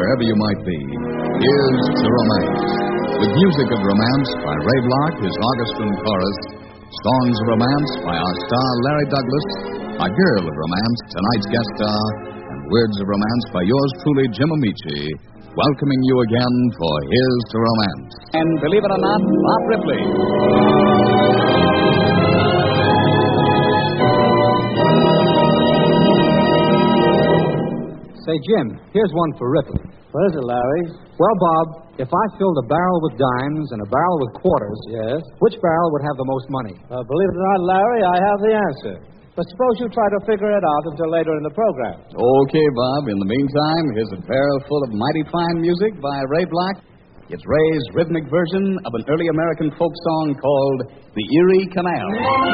wherever you might be. Here's to Romance. With music of romance by Ray Bloch, his Augustin chorus, songs of romance by our star Larry Douglas, our girl of romance, tonight's guest star, and words of romance by yours truly, Jim Amici, welcoming you again for Here's to Romance. And believe it or not, Bob Ripley. Say, Jim, here's one for Ripley. What is it, Larry? Well, Bob, if I filled a barrel with dimes and a barrel with quarters, Yes? which barrel would have the most money? Believe it or not, Larry, I have the answer. But suppose you try to figure it out until later in the program. Okay, Bob. In the meantime, here's a barrel full of mighty fine music by Ray Bloch. It's Ray's rhythmic version of an early American folk song called The Erie Canal.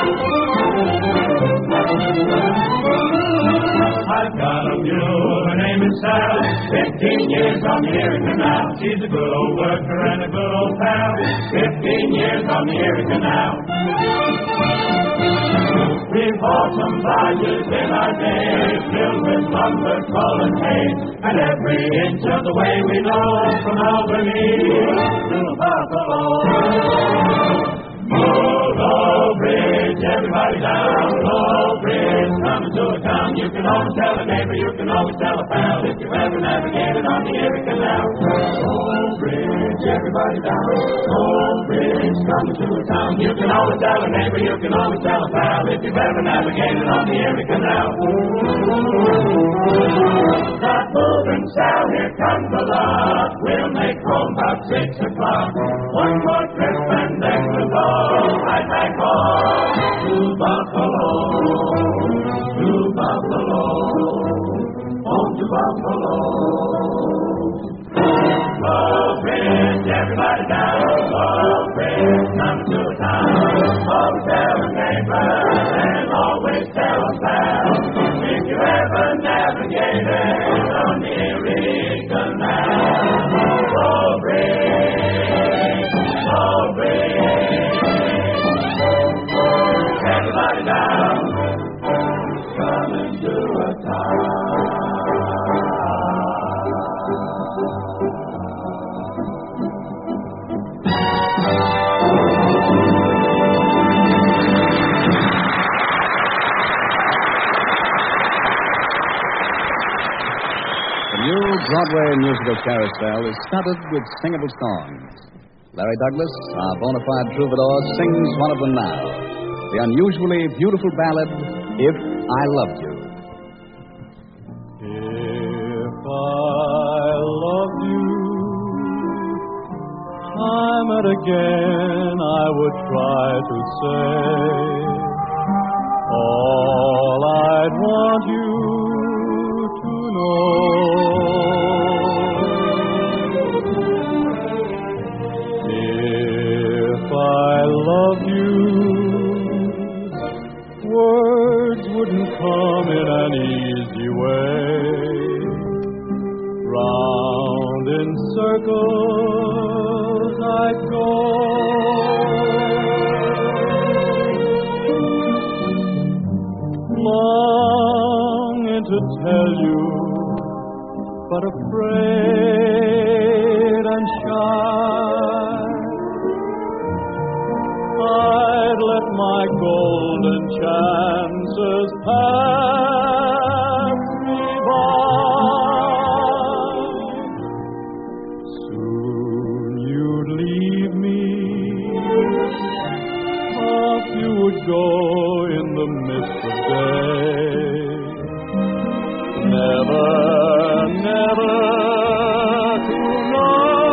I've got a mule, her name is Sal, 15 years on the Erie Canal. She's a good old worker and a good old pal, 15 years on the Erie Canal. We've hauled some barges in our day, filled with lumber, coal, and hay, and every inch of the way we know, from Albany to Buffalo. Low Bridge, everybody down, Low Bridge, coming to a town. You can always tell a neighbor, you can always tell a pal, if you ever navigated on the Erie Canal. Low Bridge, everybody down, Low Bridge, coming to a town. You can always tell a neighbor, you can always tell a pal, if you've ever navigated on the Erie Canal. Start moving, Sal, here comes the lot. We'll make home about 6 o'clock. One more trip and then we'll go right back home to Buffalo, home to Buffalo. Low Bridge, everybody down, Low Bridge, come to a town. Always tell a neighbor and always tell a pal, if you ever navigated on the Erie Canal. Low Bridge, Low Bridge, everybody down, coming to a town. The new Broadway musical carousel is studded with singable songs. Larry Douglas, our bona fide troubadour, sings one of them now. The unusually beautiful ballad, If I Loved You. If I loved you, time and again I would try to say all I'd want you to know. If I loved you, words wouldn't come in an easy way. Round in circles I'd go, longing to tell you, but afraid and shy. I'd let my golden chances pass me by. Soon you'd leave me, off you would go in the mist of day. Never, never to know.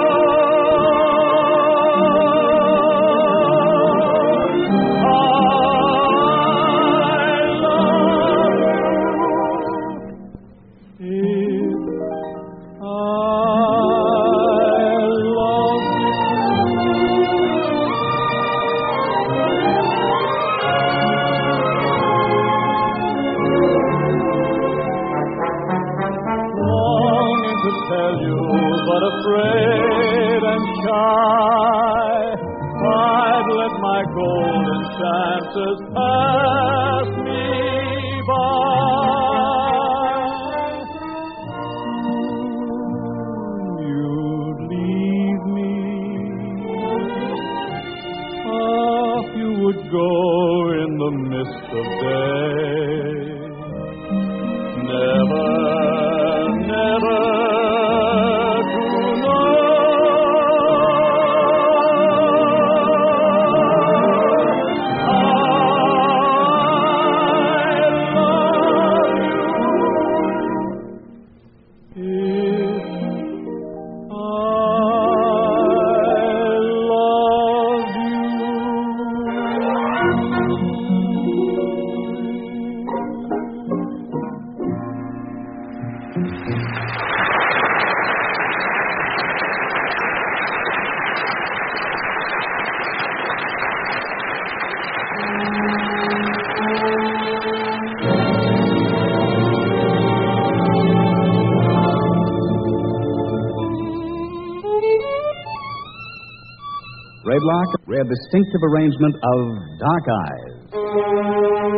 But afraid and shy, I'd let my golden chances pass me by. Rayblock, a distinctive arrangement of Dark Eyes.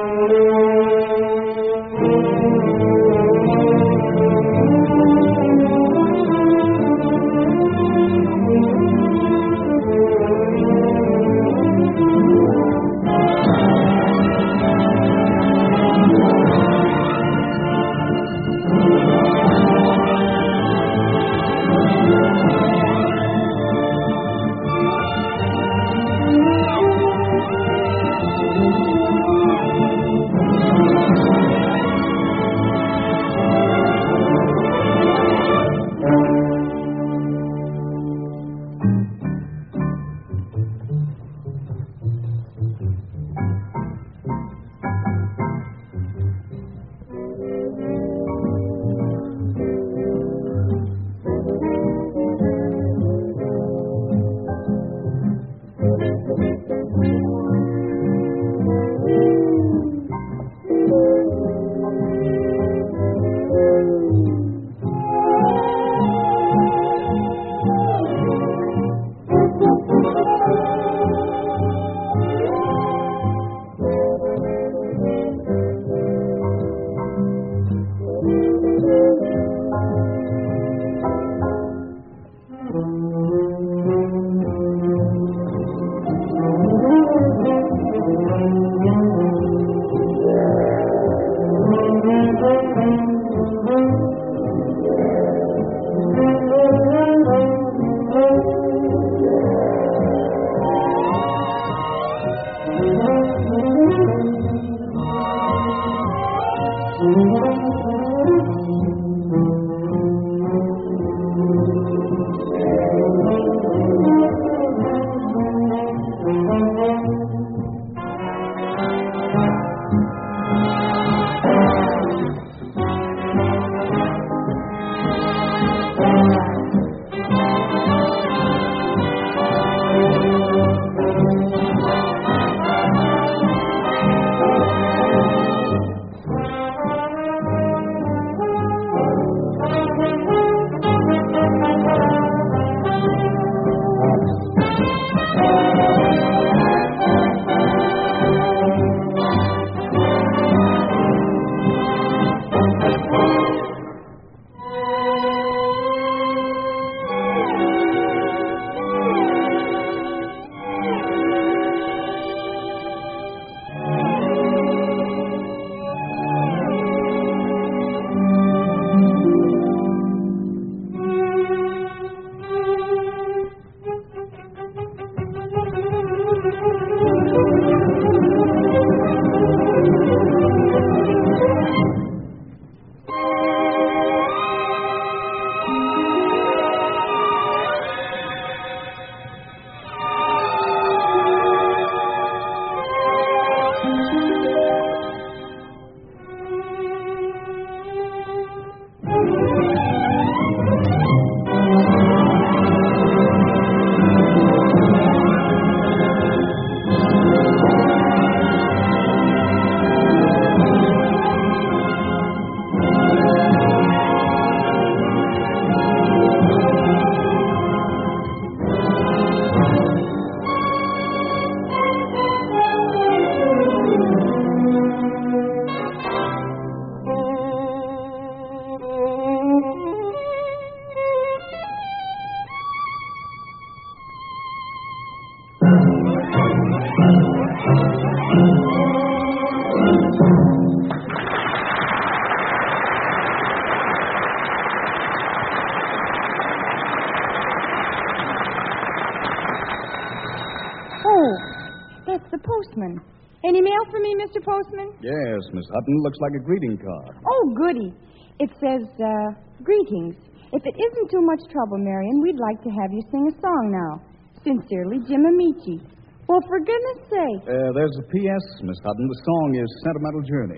Postman. Any mail for me, Mr. Postman? Yes, Miss Hutton. Looks like a greeting card. Oh, goody. It says, greetings. If it isn't too much trouble, Marion, we'd like to have you sing a song now. Sincerely, Jim Amici. Well, for goodness sake. There's a P.S., Miss Hutton. The song is Sentimental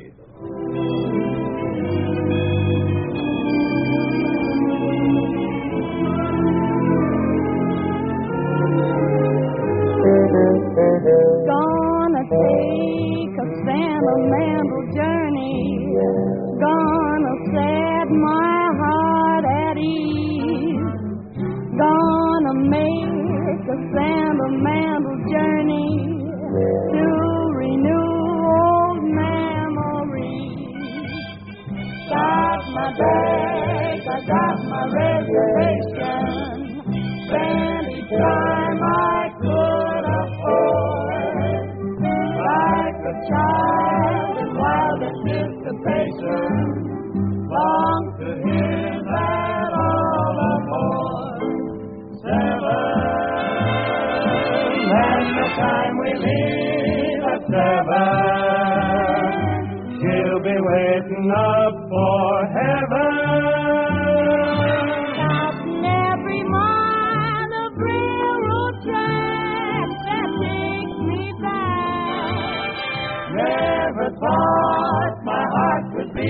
Journey. Gonna take a sentimental journey. Gonna set my heart at ease. Gonna make a sentimental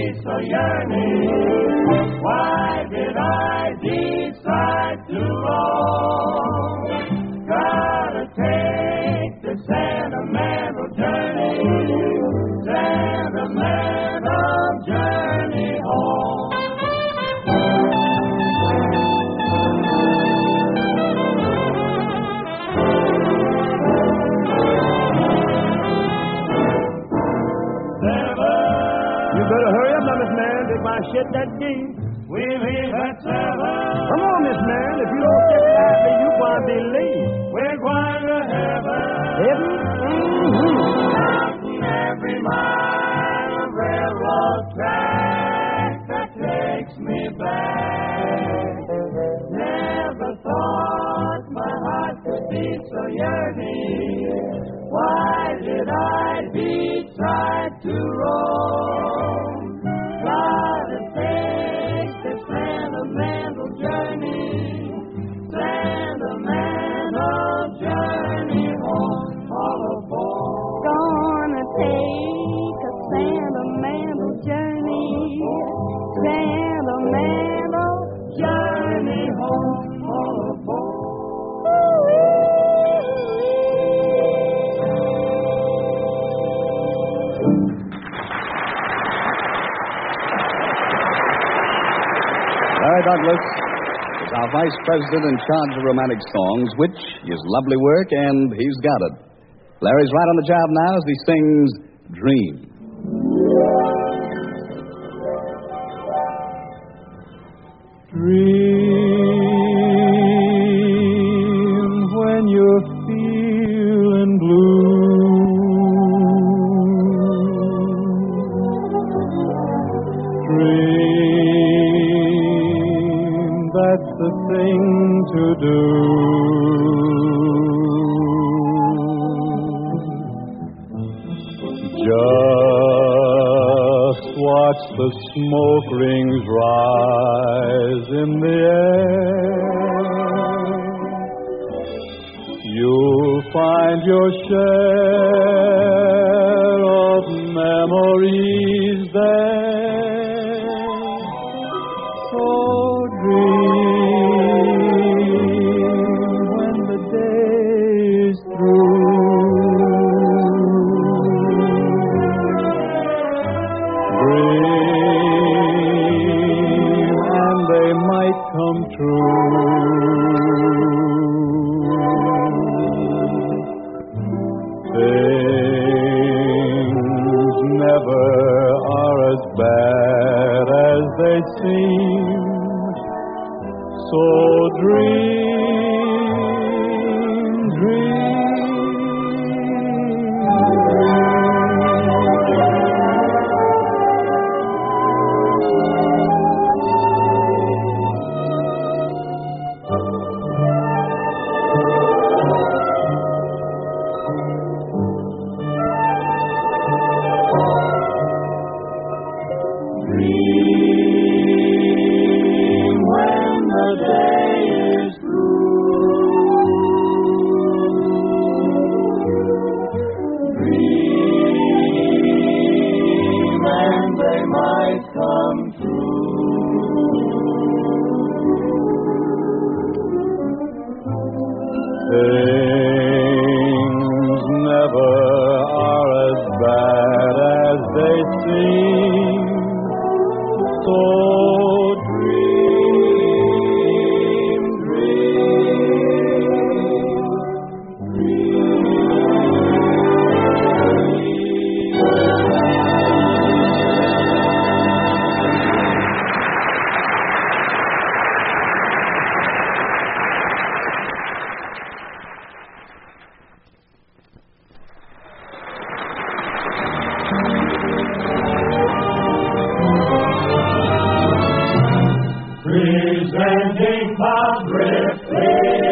so yearning? Why did I decide to roam? Gotta take the sentimental journey home. You better hurry up now, Miss Man. Take my shit that deep. We leave at 7. Come on, Miss Man. If you don't step lively, you gonna be late. We're going to heaven. Heaven? Counting every mile of railroad track that takes me back. Never thought my heart could be so yearning. Why did I decide to roam? Gotta take the sentimental journey home. All aboard. Gonna take a sentimental journey home. All aboard. Larry Douglas is our Vice President in charge of romantic songs, which is lovely work, and he's got it. Larry's right on the job now as he sings Dream. Dream when you're feeling blue. Dream, that's the thing to do. Just watch the smoke rings rise in the air. You'll find your share of memories there. So dream when the day is through. Come true. Things never are as bad as they seem. So dream, dream. Things never are as bad as they seem. So dream, Presenting Bob Ripley.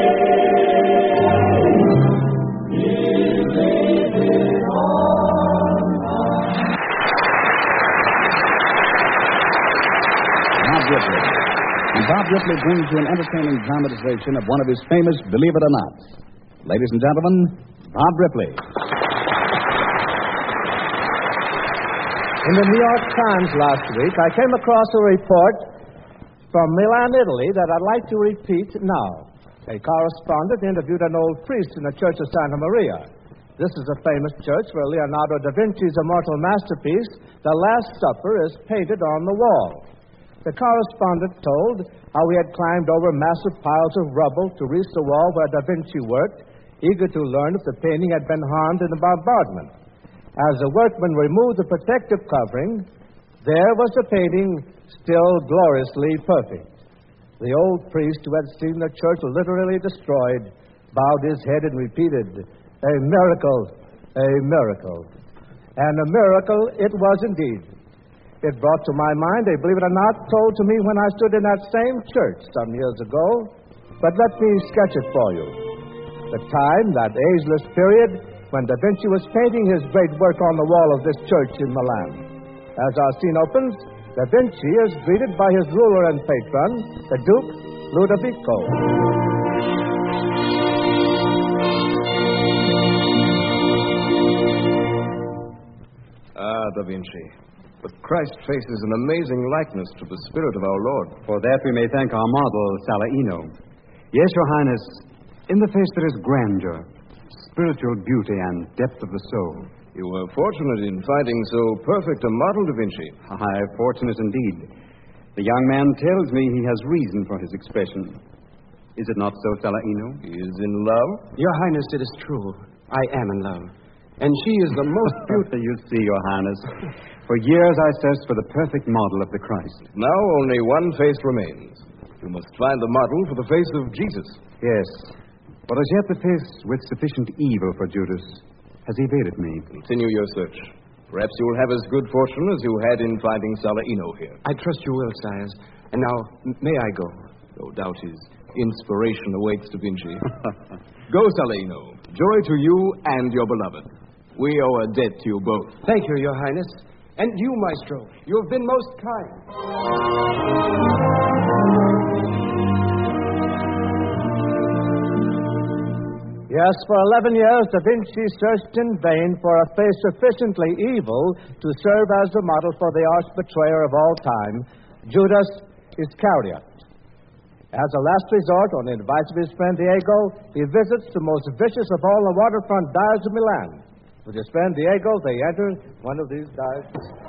Bob Ripley. And Bob Ripley brings you an entertaining dramatization of one of his famous Believe It or Not. Ladies and gentlemen, Bob Ripley. In the New York Times last week, I came across a report from Milan, Italy, that I'd like to repeat now. A correspondent interviewed an old priest in the Church of Santa Maria. This is a famous church where Leonardo da Vinci's immortal masterpiece, The Last Supper, is painted on the wall. The correspondent told how he had climbed over massive piles of rubble to reach the wall where da Vinci worked, eager to learn if the painting had been harmed in the bombardment. As the workman removed the protective covering, there was the painting still gloriously perfect. The old priest, who had seen the church literally destroyed, bowed his head and repeated, "A miracle, a miracle." And a miracle it was indeed. It brought to my mind a believe it or not told to me when I stood in that same church some years ago. But let me sketch it for you. The time, that ageless period, when Da Vinci was painting his great work on the wall of this church in Milan. As our scene opens, Da Vinci is greeted by his ruler and patron, the Duke Ludovico. Da Vinci. But Christ's face is an amazing likeness to the spirit of our Lord. For that we may thank our model, Salarino. Yes, Your Highness, in the face there is grandeur, spiritual beauty, and depth of the soul. You were fortunate in finding so perfect a model, Da Vinci. Aye, fortunate indeed. The young man tells me he has reason for his expression. Is it not so, Salarino? He is in love? Your Highness, it is true. I am in love. And she is the most beautiful. You see, Your Highness. For years I searched for the perfect model of the Christ. Now only one face remains. You must find the model for the face of Jesus. Yes. But as yet the face with sufficient evil for Judas has evaded me. Continue your search. Perhaps you will have as good fortune as you had in finding Salarino here. I trust you will, sires. And now, may I go? No doubt his inspiration awaits Da Vinci. Go, Salarino. Joy to you and your beloved. We owe a debt to you both. Thank you, Your Highness. And you, Maestro. You have been most kind. Yes, for 11 years, Da Vinci searched in vain for a face sufficiently evil to serve as the model for the arch betrayer of all time, Judas Iscariot. As a last resort, on the advice of his friend Diego, he visits the most vicious of all the waterfront dives of Milan. With his friend Diego, they enter one of these dives.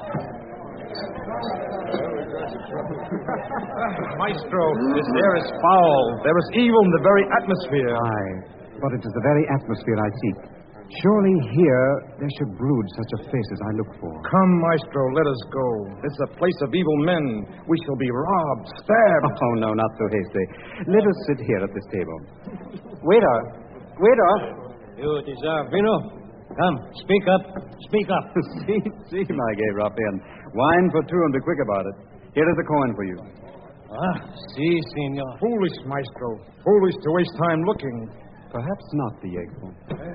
Maestro, this air is foul. There is evil in the very atmosphere. Aye, but it is the very atmosphere I seek. Surely here there should brood such a face as I look for. Come, Maestro, let us go. This is a place of evil men. We shall be robbed, stabbed. Oh, no, not so hasty. Let us sit here at this table. Waiter! Waiter! You desire vino? Come, speak up. Speak up. see, my gay ruffian. Wine for two and be quick about it. Here is a coin for you. Si, senor. Foolish, Maestro. Foolish to waste time looking. Perhaps not, Diego.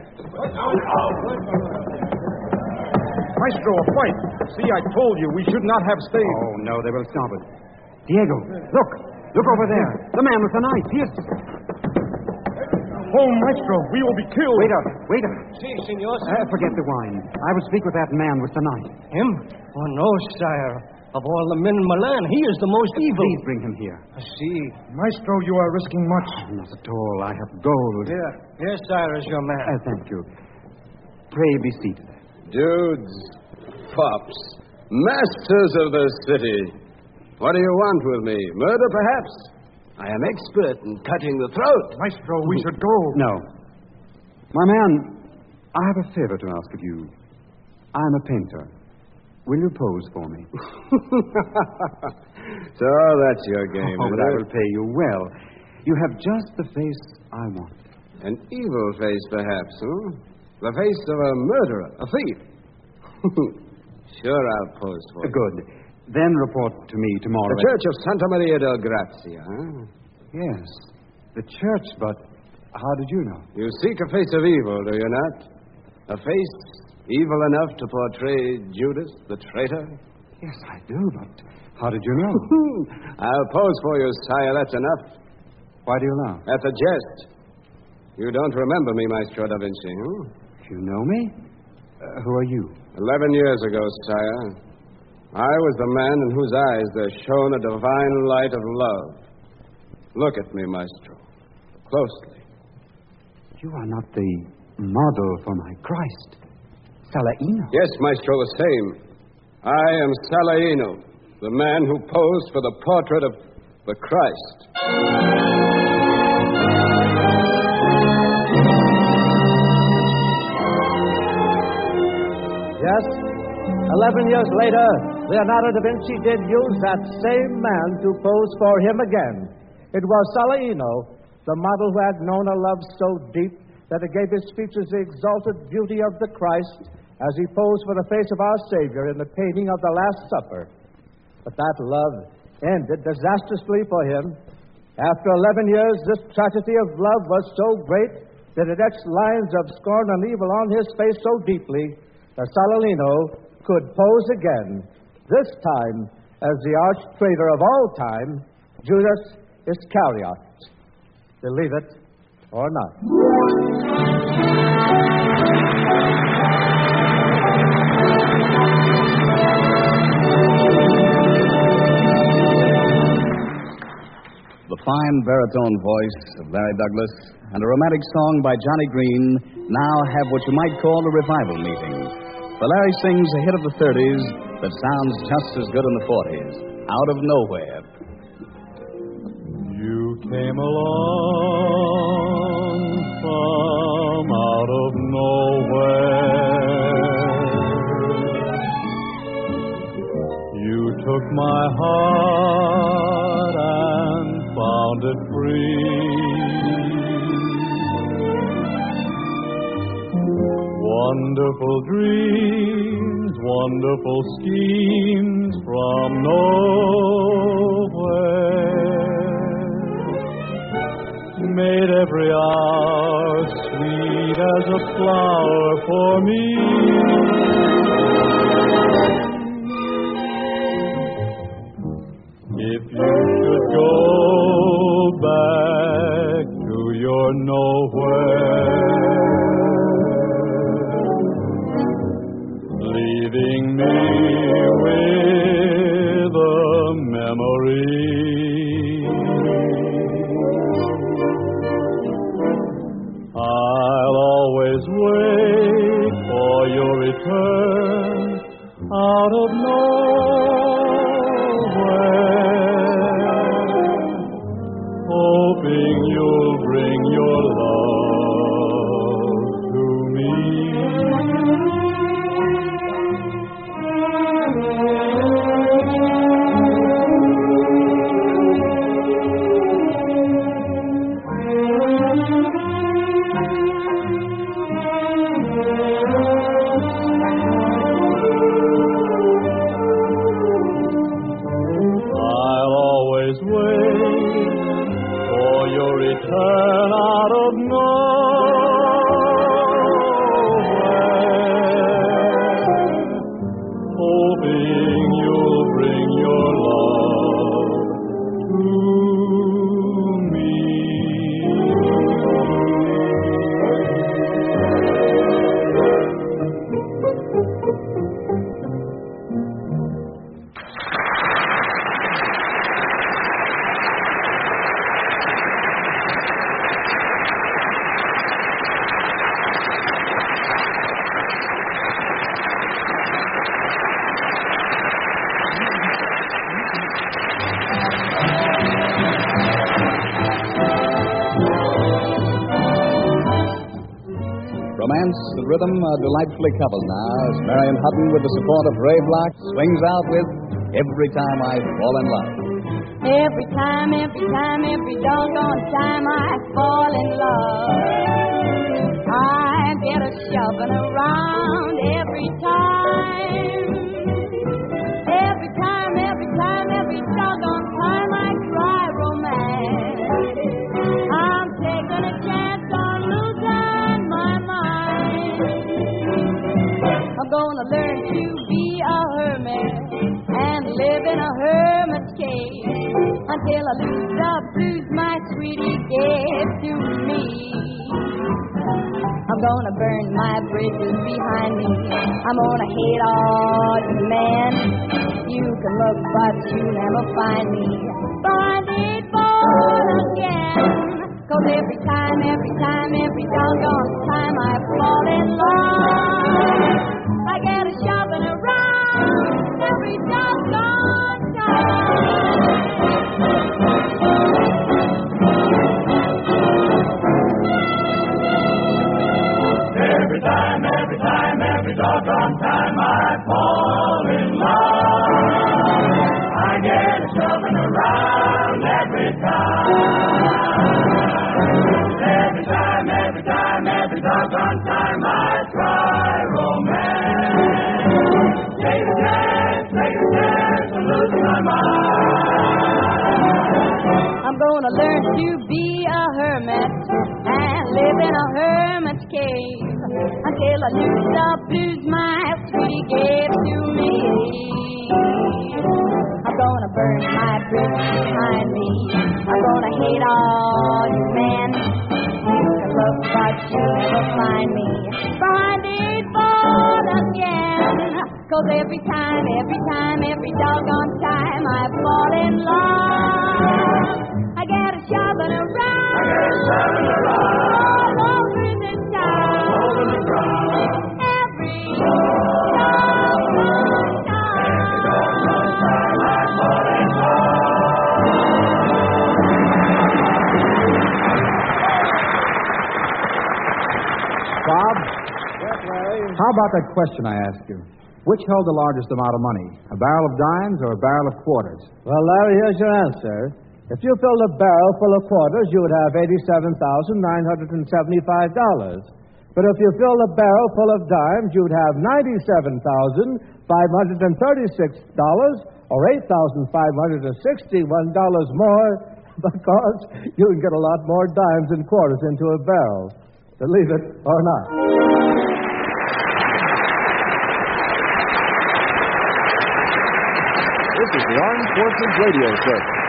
Maestro, a fight. See, I told you we should not have stayed. Oh, no, they will stop it. Diego, look. Look over there. The man with the knife. He is... Oh, Maestro, we will be killed. Waiter. Si, senor. Forget the wine. I will speak with that man with the knife. Him? Oh, no, sire. Of all the men in Milan, he is the most evil. Please bring him here. Si. Maestro, you are risking much. Not at all. I have gold. Yes, sire, is your man. Thank you. Pray be seated. Dudes, fops, masters of the city. What do you want with me? Murder, perhaps? I am expert in cutting the throat. Maestro, we should go. No. My man, I have a favor to ask of you. I'm a painter. Will you pose for me? So that's your game, but I will pay you well. You have just the face I want. An evil face, perhaps, huh? The face of a murderer, a thief. Sure, I'll pose for you. Good. Then report to me tomorrow. The Church of Santa Maria del Grazia, huh? Yes, the church, but how did you know? You seek a face of evil, do you not? A face evil enough to portray Judas, the traitor? Yes, I do, but how did you know? I'll pose for you, sire, that's enough. Why do you laugh? That's a jest. You don't remember me, Maestro da Vinci, huh? You know me? Who are you? 11 years ago, sire, I was the man in whose eyes there shone a divine light of love. Look at me, Maestro. Closely. You are not the model for my Christ, Salaino. Yes, Maestro, the same. I am Salaino, the man who posed for the portrait of the Christ. Yes, 11 years later, Leonardo da Vinci did use that same man to pose for him again. It was Salaino, the model who had known a love so deep that it gave his features the exalted beauty of the Christ as he posed for the face of our Savior in the painting of the Last Supper. But that love ended disastrously for him. After 11 years, this tragedy of love was so great that it etched lines of scorn and evil on his face so deeply that Salaino could pose again, this time as the arch traitor of all time, Judas Iscariot. Believe it or not. The fine baritone voice of Larry Douglas and a romantic song by Johnny Green now have what you might call a revival meeting. For Larry sings a hit of the 30s that sounds just as good in the 40s, Out of Nowhere. You came along from out of nowhere. You took my heart and found it free. Wonderful dreams, wonderful schemes from nowhere made every hour sweet as a flower for me. If you should go back to your nowhere, leaving me with a memory, I'll always wait for your return out of nowhere, hoping you'll bring your love to me. I'll always wait for your return out of nowhere, hoping you'll bring your love to me. Romance and rhythm are delightfully coupled now as Marion Hutton, with the support of Ray Block, swings out with Every Time I Fall in Love. Every time, every doggone time I fall in love, I get a shoving around every time. Every doggone time I try romance, I'm taking a chance on losing my mind. I'm gonna learn to be a hermit and live in a hermit's cave until I lose the blues my sweetie gave to me. I'm gonna burn my bridges behind me. I'm gonna hate all men. You can look, but you never find me behind the eight ball again. 'Cause every time, every doggone time I fall in love, I get a shoving around every doggone time. Every doggone time I fall in love, I get a shoving around every time. Every doggone time I try romance, take a chance, and lose my mind. I'm gonna learn to be a hermit and live in a hermit's cave until I lose the blues my sweetie gave to me. I'm gonna burn my bridges behind me. I'm gonna hate all you men. You can look, but you never find me behind the eight ball again. 'Cause every time, every doggone time I fall in love, I get a shoving around all over the town. Every doggone time I fall in love. Bob? Yes, Larry? How about that question I asked you? Which held the largest amount of money, a barrel of dimes or a barrel of quarters? Well, Larry, here's your answer. If you filled a barrel full of quarters, you would have $87,975. But if you filled a barrel full of dimes, you would have $97,536, or $8,561 more, because you can get a lot more dimes and quarters into a barrel. Believe it or not. This is the Armed Forces Radio Service.